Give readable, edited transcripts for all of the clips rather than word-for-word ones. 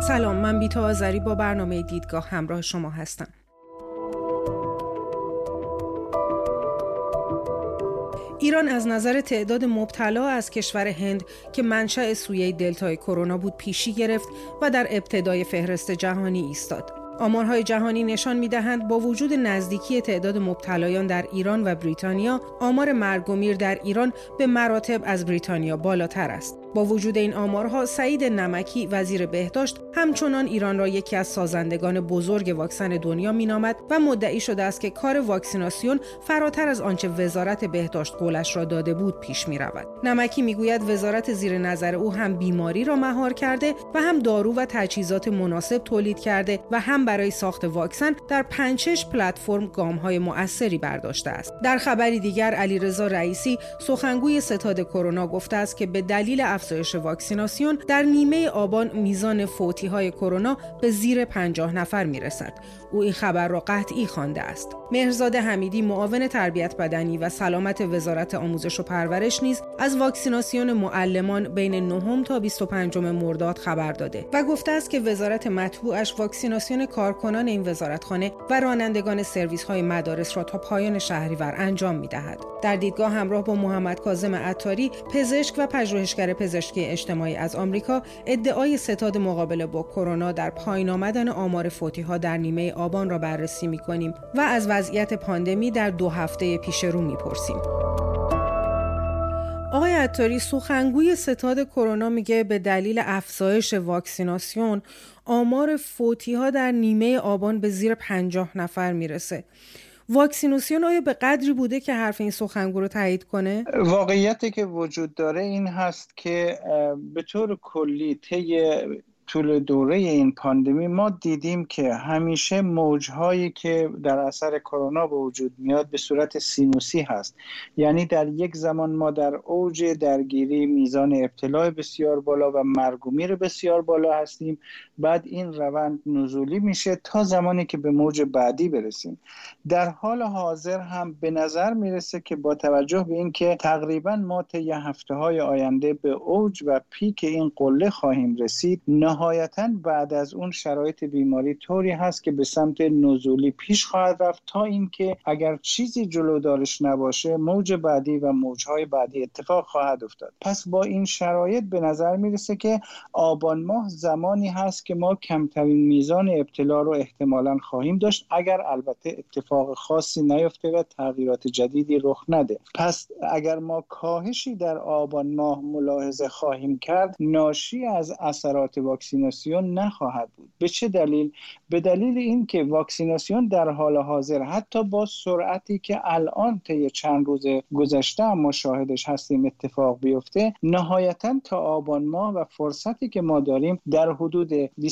سلام، من بیتا آذری با برنامه دیدگاه همراه شما هستم. ایران از نظر تعداد مبتلا از کشور هند که منشأ سویه دلتای کرونا بود پیشی گرفت و در ابتدای فهرست جهانی ایستاد. آمارهای جهانی نشان می‌دهند با وجود نزدیکی تعداد مبتلایان در ایران و بریتانیا، آمار مرگ و میر در ایران به مراتب از بریتانیا بالاتر است. با وجود این آمارها، سعید نمکی وزیر بهداشت همچنان ایران را یکی از سازندگان بزرگ واکسن دنیا مینامد و مدعی شده است که کار واکسیناسیون فراتر از آنچه وزارت بهداشت قولش را داده بود پیش می‌رود. نمکی میگوید وزارت زیر نظر او هم بیماری را مهار کرده و هم دارو و تجهیزات مناسب تولید کرده و هم برای ساخت واکسن در 5-6 پلتفرم گام‌های مؤثری برداشته است. در خبری دیگر علیرضا رئیسی سخنگوی ستاد کرونا گفته است که به دلیل افزایش واکسیناسیون در نیمه آبان میزان فوتی‌های کرونا به زیر 50 نفر میرسد. او این خبر را قطعی خوانده است. مهرزاد حمیدی معاون تربیت بدنی و سلامت وزارت آموزش و پرورش نیز از واکسیناسیون معلمان بین 9 تا 25 مرداد خبر داده و گفته است که وزارت مطبوعش واکسیناسیون کارکنان این وزارتخانه و رانندگان سرویس‌های مدارس را تا پایان شهریور انجام می‌دهد. در دیدگاه همراه با محمد کاظم عطاری، پزشک و پژوهشگر پزشکی اجتماعی از آمریکا، ادعای ستاد مقابله با کرونا در پایین آمدن آمار فوتی‌ها در نیمه آبان را بررسی می‌کنیم و از وضعیت پاندمی در 2 هفته پیش رو می‌پرسیم. آقای عطاری، سخنگوی ستاد کرونا میگه به دلیل افزایش واکسیناسیون آمار فوتی‌ها در نیمه آبان به زیر 50 نفر میرسه. واکسیناسیون آیا به قدری بوده که حرف این سخنگو رو تایید کنه؟ واقعیتی که وجود داره این هست که به طور کلی طی طول دوره این پاندمی ما دیدیم که همیشه موج‌هایی که در اثر کرونا به وجود میاد به صورت سینوسی هست. یعنی در یک زمان ما در اوج درگیری میزان ابتلا بسیار بالا و مرگ و میر بسیار بالا هستیم، بعد این روند نزولی میشه تا زمانی که به موج بعدی برسیم. در حال حاضر هم به نظر میرسه که با توجه به اینکه تقریبا ما طی هفته‌های آینده به اوج و پیک این قله خواهیم رسید، نهایتاً بعد از اون شرایط بیماری طوری هست که به سمت نزولی پیش خواهد رفت تا اینکه اگر چیزی جلودارش نباشه موج بعدی و موجهای بعدی اتفاق خواهد افتاد. پس با این شرایط به نظر میرسه که آبان ماه زمانی هست که ما کمترین میزان ابتلا رو احتمالاً خواهیم داشت، اگر البته اتفاق خاصی نیفته و تغییرات جدیدی رخ نده. پس اگر ما کاهشی در آبان ماه ملاحظه خواهیم کرد، ناشی از اثرات واکسیناسیون نخواهد بود. به چه دلیل؟ به دلیل اینکه واکسیناسیون در حال حاضر حتی با سرعتی که الان طی چند روز گذشته ما شاهدش هستیم اتفاق بیفته، نهایتاً تا آبان ماه و فرصتی که ما داریم در حدود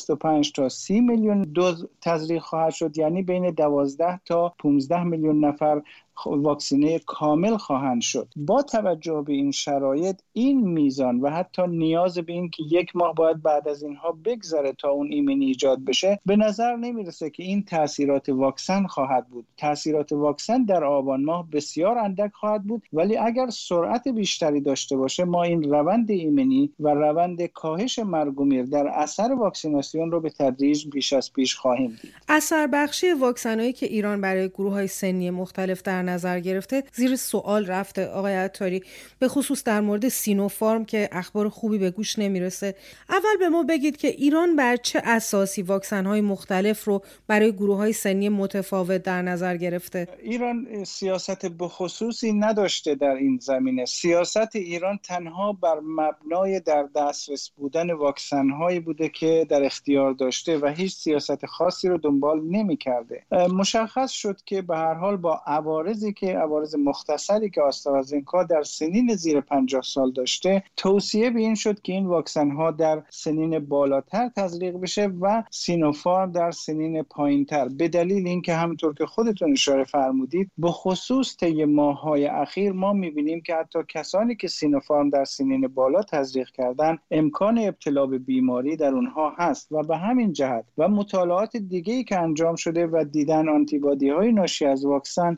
25 تا 30 میلیون دوز تزریق خواهد شد، یعنی بین 12 تا 15 میلیون نفر واکسینه کامل خواهند شد. با توجه به این شرایط این میزان و حتی نیاز به این که 1 ماه باید بعد از اینها بگذره تا اون ایمنی ایجاد بشه، به نظر نمیرسه که این تاثیرات واکسن خواهد بود. تاثیرات واکسن در آبان ماه بسیار اندک خواهد بود، ولی اگر سرعت بیشتری داشته باشه ما این روند ایمنی و روند کاهش مرگ و میر در اثر واکسیناسیون رو به تدریج بیش از پیش خواهیم دید. اثر بخشی واکسنایی که ایران برای گروه‌های سنی مختلف در نظر گرفته زیر سوال رفته آقای عطاری، به خصوص در مورد سینوفارم که اخبار خوبی به گوش نمیرسه. اول به ما بگید که ایران بر چه اساسی واکسن‌های مختلف رو برای گروه‌های سنی متفاوت در نظر گرفته؟ ایران سیاست بخصوصی نداشته در این زمینه. سیاست ایران تنها بر مبنای در دسترس بودن واکسن‌هایی بوده که در اختیار داشته و هیچ سیاست خاصی رو دنبال نمی‌کرده. مشخص شد که به هر حال با عوارض مختصری که آسترازنکا در سنین زیر 50 سال داشته، توصیه به این شد که این واکسن ها در سنین بالاتر تزریق بشه و سینوفارم در سنین پایینتر، به دلیل اینکه همونطور که خودتون اشاره فرمودید به خصوص طی ماه‌های اخیر ما می‌بینیم که حتی کسانی که سینوفارم در سنین بالا تزریق کردن امکان ابتلا به بیماری در اونها هست و به همین جهت و مطالعات دیگه‌ای که انجام شده و دیدن آنتیبادی‌های ناشی از واکسن هرچه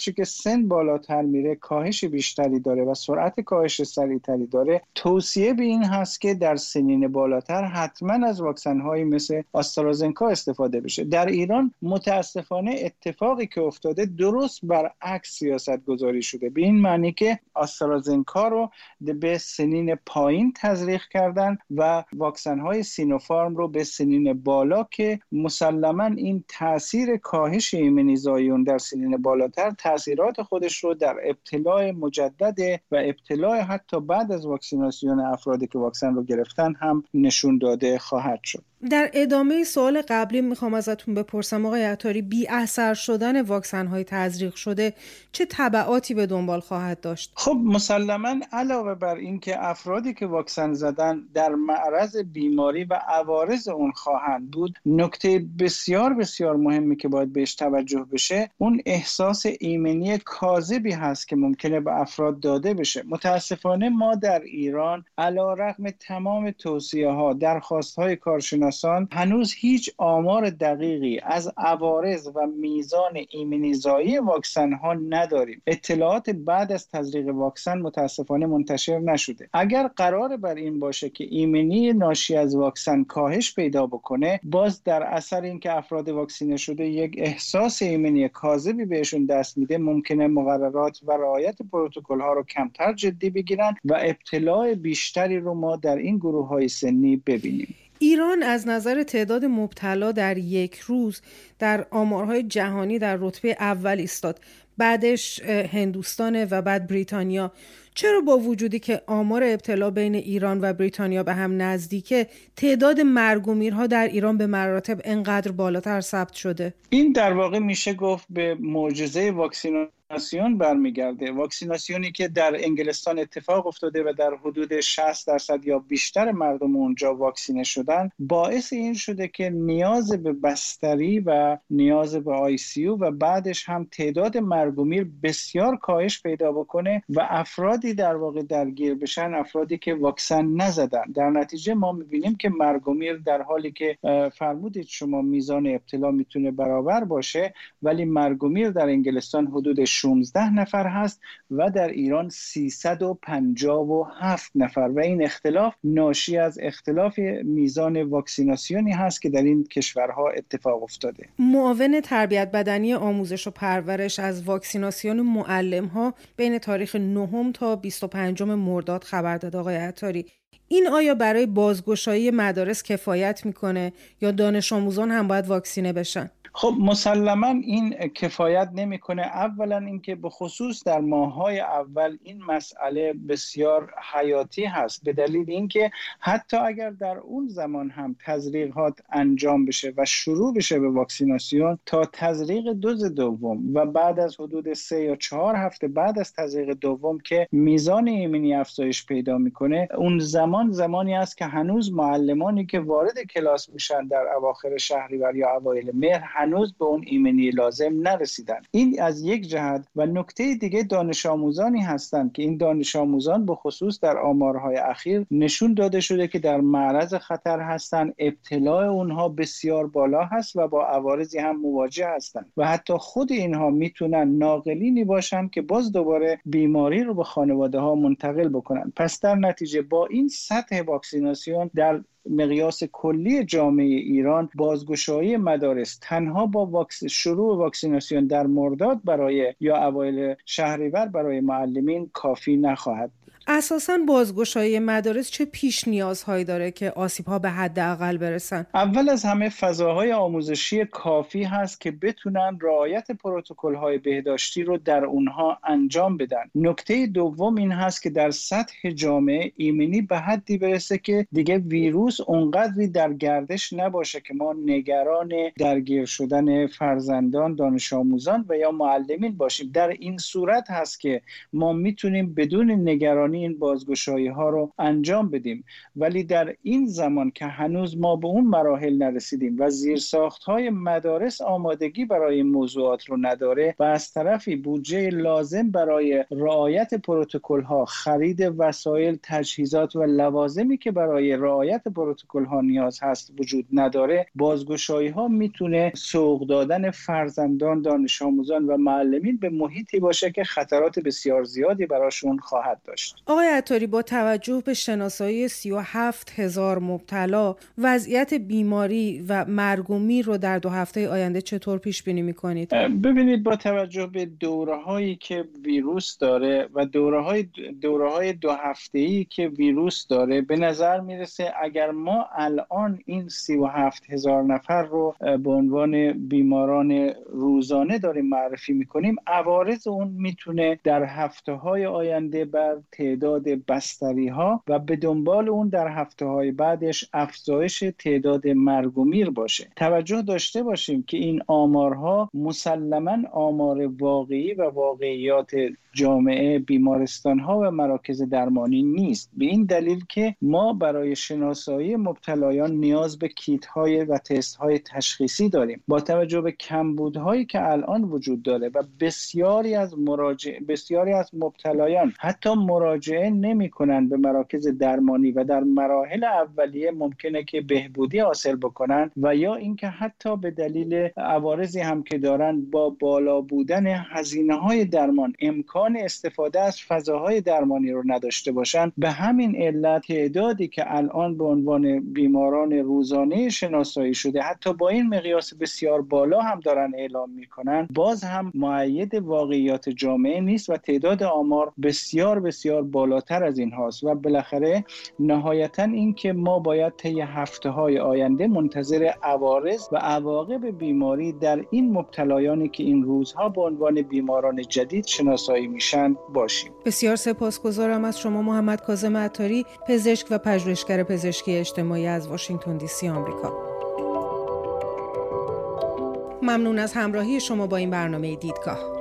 هرچی که سن بالاتر میره کاهش بیشتری داره و سرعت کاهش سریعتری داره، توصیه به این هست که در سنین بالاتر حتما از واکسن هایی مثل آسترازنکا استفاده بشه. در ایران متاسفانه اتفاقی که افتاده درست برعکس سیاست گذاری شده، به این معنی که آسترازنکا رو به سنین پایین تزریق کردن و واکسن های سینوفارم رو به سنین بالا که مسلماً این تاثیر کاهش ایمنیزایی در سنین بالاتر تاثیرات خودش رو در ابتلاع مجدد و ابتلاع حتی بعد از واکسیناسیون افرادی که واکسن رو گرفتن هم نشون داده خواهد شد. در ادامه سوال قبلی میخوام ازتون بپرسم آقای عطاری، بی اثر شدن واکسن های تزریق شده چه تبعاتی به دنبال خواهد داشت؟ خب مسلماً علاوه بر این که افرادی که واکسن زدن در معرض بیماری و عوارض اون خواهند بود، نکته بسیار بسیار مهمی که باید بهش توجه بشه اون احساس ایمنی کاذبی هست که ممکنه به افراد داده بشه. متاسفانه ما در ایران علیرغم تمام توصیه ها، درخواست های کارشناسان، هنوز هیچ آمار دقیقی از عوارض و میزان ایمنیزایی واکسن ها نداریم. اطلاعات بعد از تزریق واکسن متاسفانه منتشر نشده. اگر قرار بر این باشه که ایمنی ناشی از واکسن کاهش پیدا بکنه، باز در اثر اینکه افراد واکسینه شده یک احساس ایمنی کاذبی بهشون دست میده، ممکنه مقررات و رعایت پروتکل ها رو کمتر جدی بگیرن و ابتلاع بیشتری رو ما در این گروه های سنی ببینیم. ایران از نظر تعداد مبتلا در یک روز در آمارهای جهانی در رتبه اول ایستاد، بعدش هندوستان و بعد بریتانیا. چرا با وجودی که آمار ابتلا بین ایران و بریتانیا به هم نزدیکه، تعداد مرگ و میرها در ایران به مراتب انقدر بالاتر ثبت شده؟ این در واقع میشه گفت به معجزه واکسیناسیون برمیگرده. واکسیناسیونی که در انگلستان اتفاق افتاده و در حدود 60% یا بیشتر مردم اونجا واکسینه شدن، باعث این شده که نیاز به بستری و نیاز به ICU و بعدش هم تعداد مرگ و میر بسیار کاهش پیدا بکنه و افرادی در واقع درگیر بشن، افرادی که واکسن نزدن. در نتیجه ما میبینیم که مرگ و میر در حالی که فرمودید شما میزان ابتلا میتونه برابر باشه، ولی مرگ و میر در انگلستان حدود 16 نفر هست و در ایران 357 نفر و این اختلاف ناشی از اختلاف میزان واکسیناسیونی هست که در این کشورها اتفاق افتاده. معاون تربیت بدنی آموزش و پرورش از واکسیناسیون معلم‌ها بین تاریخ 9 تا 25 مرداد خبر داد. آقای عطاری، این آیا برای بازگشایی مدارس کفایت میکنه یا دانش آموزان هم باید واکسینه بشن؟ خب مسلماً این کفایت نمیکنه. اولا اینکه به خصوص در ماه‌های اول این مسئله بسیار حیاتی هست، به دلیل اینکه حتی اگر در اون زمان هم تزریقات انجام بشه و شروع بشه به واکسیناسیون، تا تزریق دوز دوم و بعد از حدود 3 یا 4 هفته بعد از تزریق دوم که میزان ایمنی افزایش پیدا میکنه، اون زمانی است که هنوز معلمانی که وارد کلاس میشن در اواخر شهریور یا اوایل مهر هنوز به اون ایمنی لازم نرسیدن. این از یک جهت. و نکته دیگه دانش آموزانی هستند که این دانش آموزان به خصوص در آمارهای اخیر نشون داده شده که در معرض خطر هستند، ابتلاع اونها بسیار بالا هست و با عوارضی هم مواجه هستند و حتی خود اینها میتونن ناقلینی باشن که باز دوباره بیماری رو به خانواده ها منتقل بکنن. پس در نتیجه با این سطح واکسیناسیون در مقیاس کلی جامعه ایران، بازگشایی مدارس تنها با شروع واکسیناسیون در مرداد برای یا اوایل شهریور برای معلمین کافی نخواهد بود. اساساً بازگشایی مدارس چه پیش نیازهایی داره که آسیب‌ها به حداقل برسن؟ اول از همه فضاهای آموزشی کافی هست که بتونن رعایت پروتکل‌های بهداشتی رو در اونها انجام بدن. نکته دوم این هست که در سطح جامعه ایمنی به حدی برسه که دیگه ویروس اونقدری در گردش نباشه که ما نگران درگیر شدن فرزندان، دانش آموزان و یا معلمین باشیم. در این صورت هست که ما میتونیم بدون نگرانی تمامی این بازگشایی ها رو انجام بدیم. ولی در این زمان که هنوز ما به اون مراحل نرسیدیم و زیرساخت های مدارس آمادگی برای این موضوعات رو نداره و از طرفی بودجه لازم برای رعایت پروتکل ها، خرید وسایل، تجهیزات و لوازمی که برای رعایت پروتکل ها نیاز هست وجود نداره، بازگشایی ها میتونه سوق دادن فرزندان، دانش آموزان و معلمین به محیطی باشه که خطرات بسیار زیادی براشون خواهد داشت. آقای عطاری، با توجه به شناسایی 37,000 مبتلا، وضعیت بیماری و مرگ و میر رو در 2 هفته آینده چطور پیش بینی می‌کنید؟ ببینید، با توجه به دوره‌هایی که ویروس داره و دوره‌های 2 هفته‌ای که ویروس داره، به نظر میرسه اگر ما الان این 37,000 نفر رو به عنوان بیماران روزانه داریم معرفی می‌کنیم، عوارض اون میتونه در هفته‌های آینده بر تعداد بستری‌ها و به دنبال اون در هفته‌های بعدش افزایش تعداد مرگ و میر باشه. توجه داشته باشیم که این آمارها مسلماً آمار واقعی و واقعیات جامعه بیمارستان‌ها و مراکز درمانی نیست، به این دلیل که ما برای شناسایی مبتلایان نیاز به کیت‌های و تست‌های تشخیصی داریم. با توجه به کمبودهایی که الان وجود داره و بسیاری از مبتلایان حتی مراجعه نمی‌کنند به مراکز درمانی و در مراحل اولیه ممکنه که بهبودی حاصل بکنن و یا اینکه حتی به دلیل عوارضی هم که دارن با بالا بودن هزینه‌های درمان امکان استفاده از فضاهای درمانی رو نداشته باشن. به همین علت تعدادی که الان به عنوان بیماران روزانه شناسایی شده حتی با این مقیاس بسیار بالا هم دارن اعلام میکنن، باز هم مؤید واقعیات جامعه نیست و تعداد آمار بسیار بسیار بالاتر از این هاست و بالاخره نهایتا این که ما باید طی هفته‌های آینده منتظر عوارض و عواقب بیماری در این مبتلایانی که این روزها به عنوان بیماران جدید شناسایی میشن باشیم. بسیار سپاسگزارم از شما محمد کاظم عطاری، پزشک و پژوهشگر پزشکی اجتماعی از واشنگتن دی سی آمریکا. ممنون از همراهی شما با این برنامه دیدگاه.